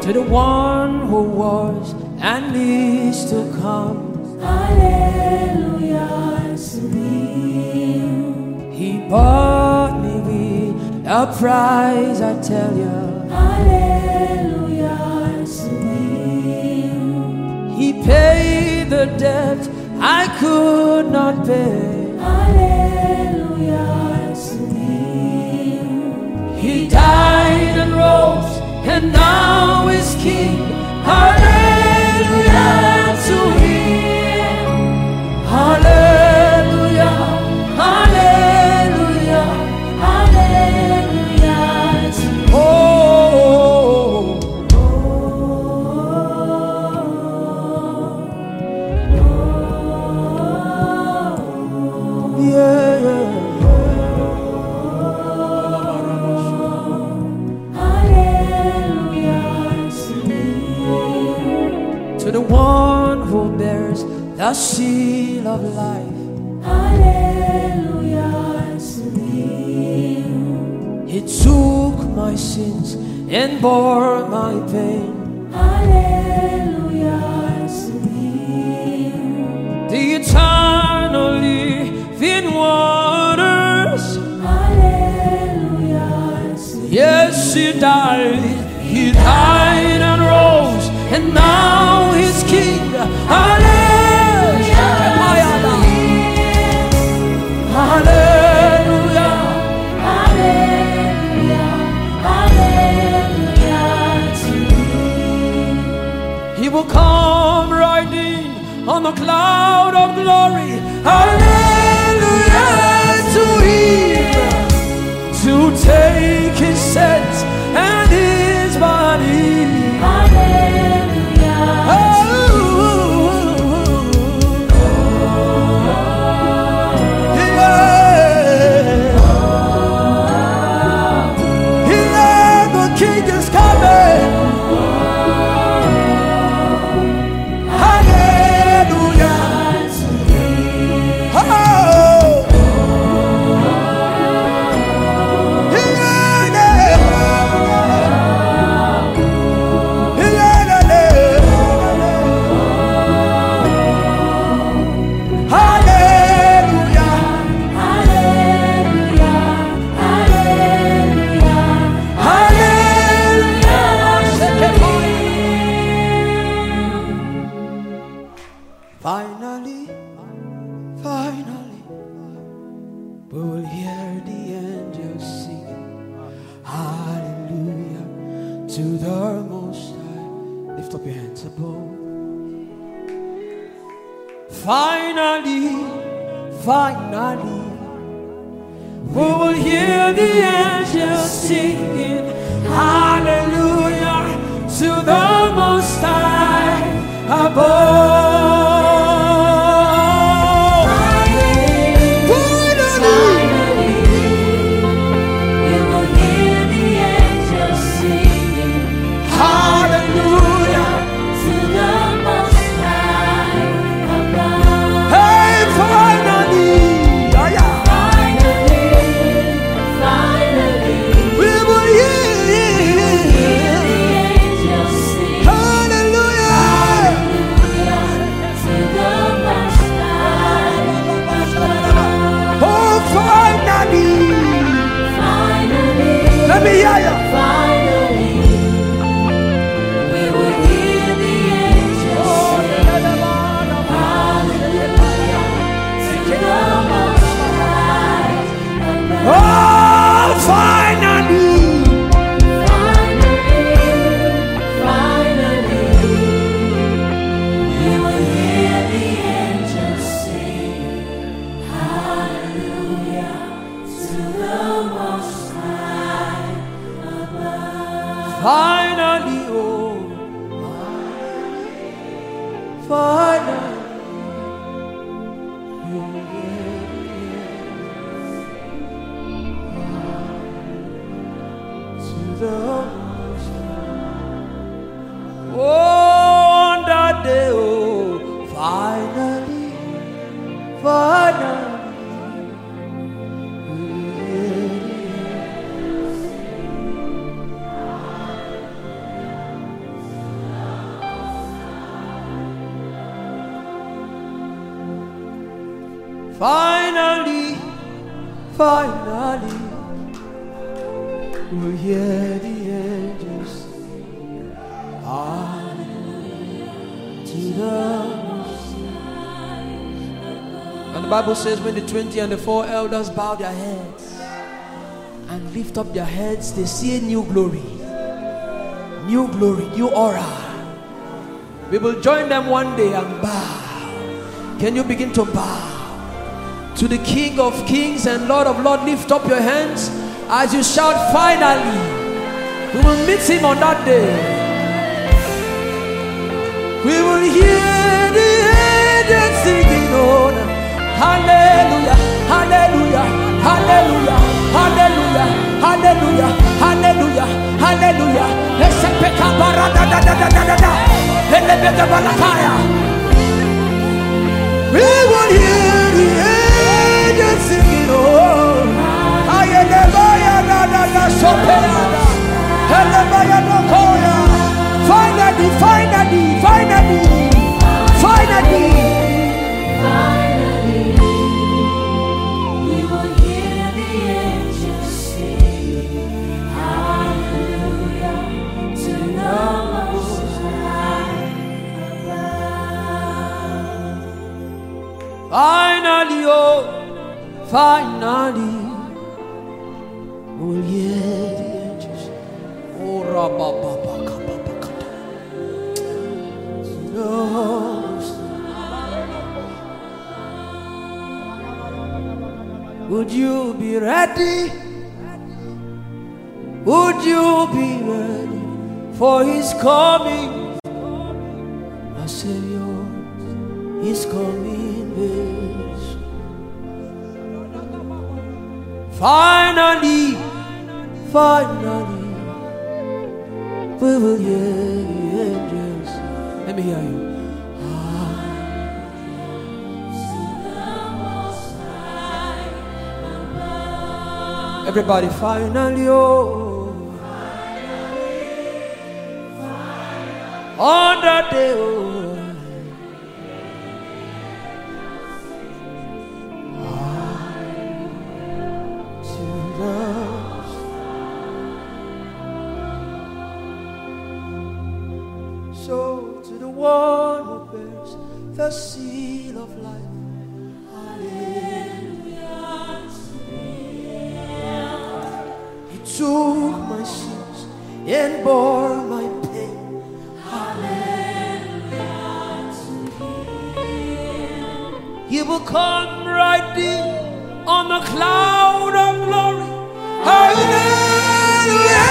to the one who was and is to come. Hallelujah to Him. He bought me with a price, I tell you. Hallelujah to Him. He paid the debt I could not pay. Hallelujah to Him. He died and rose and now is King. Hallelujah to Him. Hallelujah, hallelujah, Hallelujah to Him. oh, yeah, yeah. To the one who bears the seal of life. Hallelujah to Him. He took my sins and bore my pain. Hallelujah to Him. The eternal living waters. Hallelujah to Him. Yes, He died and rose, and now He's King. Hallelujah, hallelujah, Hallelujah, hallelujah to Him. He will come riding on the cloud of glory. Hallelujah to Him, to take His sins and His body. Hallelujah. Oh, yeah, the King is coming. Hallelujah. Oh, finally, finally, we will hear the angels sing hallelujah to the Most High. Lift up your hands above. Finally, finally, we will hear the angels singing hallelujah to the Most High above. Let me hear you. Finally, we will hear the angels sing hallelujah to the Most High above. Oh, finally. Finally, we will hear the angels sing hallelujah to the Most High above. Finally, oh, finally, you to the Most High. Oh, on that day, oh, finally, finally. Finally, finally, we'll hear the angels sing hallelujah to the Most High. And the Bible says when the 20 and the 4 elders bow their heads and lift up their heads, they see a new glory, new aura. We will join them one day and bow. Can you begin to bow to the King of Kings and Lord of Lords? Lift up your hands as you shout, finally. We will meet him on that day. We will hear the angels singing on. Hallelujah, hallelujah, hallelujah, hallelujah, hallelujah, hallelujah, hallelujah. We will hear the angels singing on. Finally, finally, finally, finally, we will hear the angels sing hallelujah to the Most High above. finally, oh, finally, we'll hear the angels. Oh, Rabba-ba-ba-ka-ba-ba-ka-ta. Would you be ready? Would you be ready for his coming? Our Savior is coming very soon. Finally, finally, we will hear the angels. Let me hear you. Everybody, finally, oh, on that day, oh, to the so to the one who bears the seal of life. Took my sins and bore my pain. Hallelujah to him. He will come riding on the cloud of glory. Hallelujah.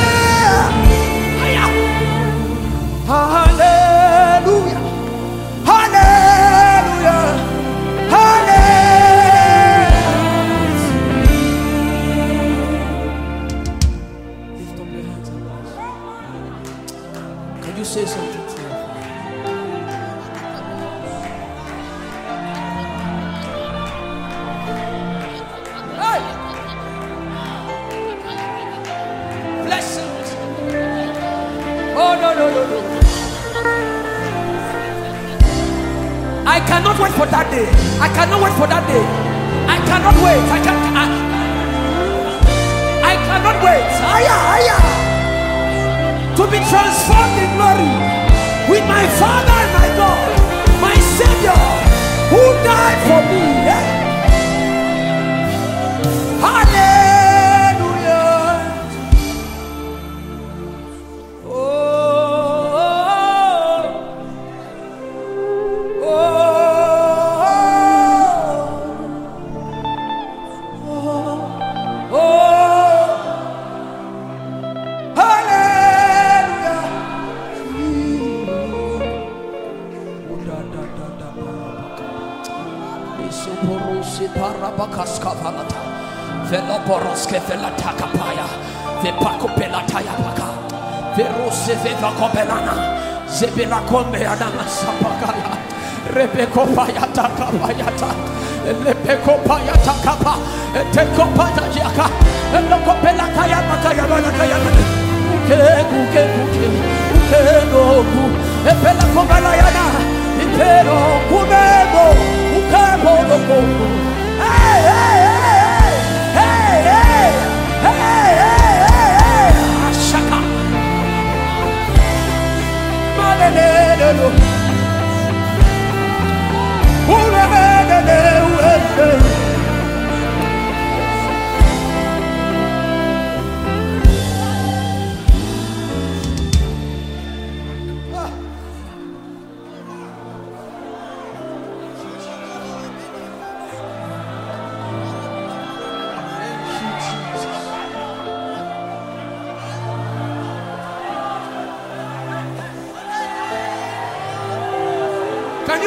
Hallelujah. Hallelujah. Say something to him. Hey! Blessings. Oh no. I cannot wait for that day. I cannot wait for that day. I cannot wait. I cannot wait. To be transformed in glory with my Father and my God, my Savior, who died for me. Hallelujah. Oh, oh, oh, oh, oh. Parabakaskavalata, Veloporoske Velatakapaya, Vepakopelata Paka, Verose Vevakopelana, Zebila Combeana Sapagala, Rebecca Payata Kapayata, Lepeco Payata Kapa, Tekopata Jaka, and Locopela Kayamaka, Epela Cobalayana, Impero, Cubebo, Ucabo,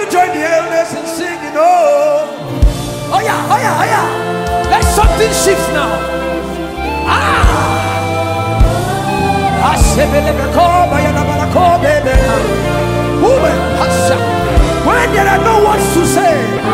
join the elders in singing. Oh yeah, oh yeah, oh yeah. Let something shift now. When there are no words to say,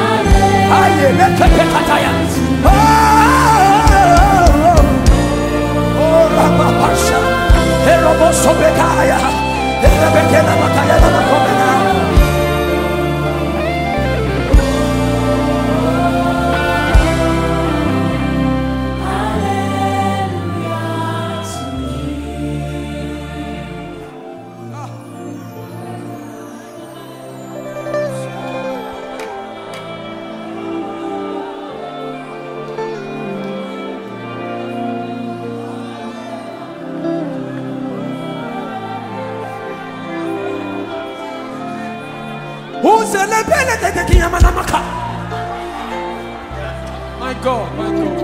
my God, my God,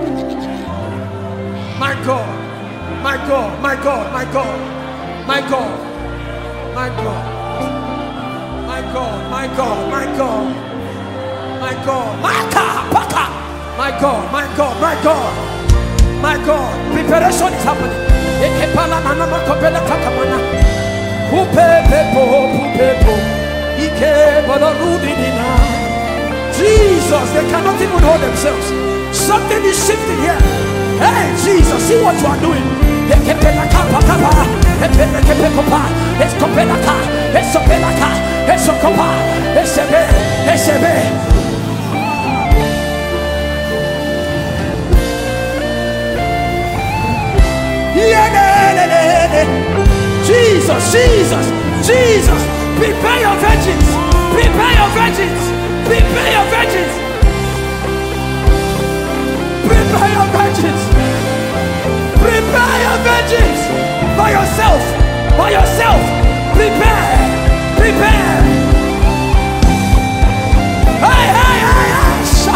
my God, my God, my God, my God, my God, my God, my God, my God, my God, my God, my God, my God, my God, my God, preparation is happening. Jesus, they cannot even hold themselves. Something is shifting here. Hey, Jesus, see what you are doing. Jesus, Jesus, Jesus, prepare your virgins, prepare your virgins, prepare your virgins, prepare your virgins, prepare your virgins, by yourself, by yourself, prepare, prepare. Hey, hey, hey, hey.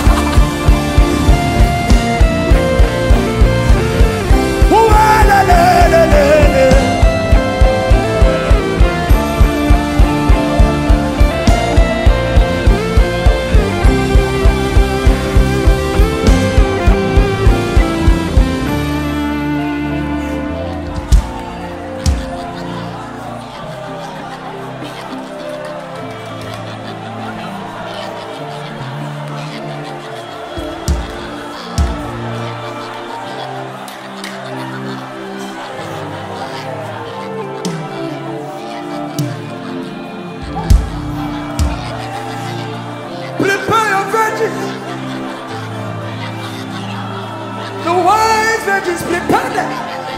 The wise virgins prepare them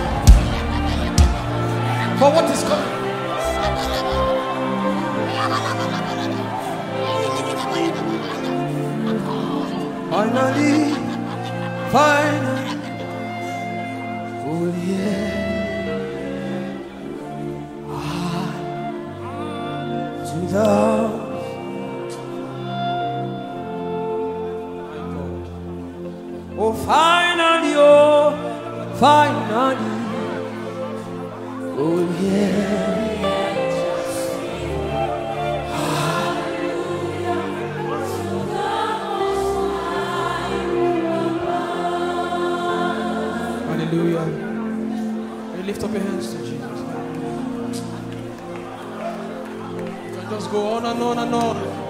for what is coming. Finally, finally, oh yeah, to the finally, oh, finally, oh yeah. Hallelujah. You lift up your hands to Jesus. You can just go on and on and on.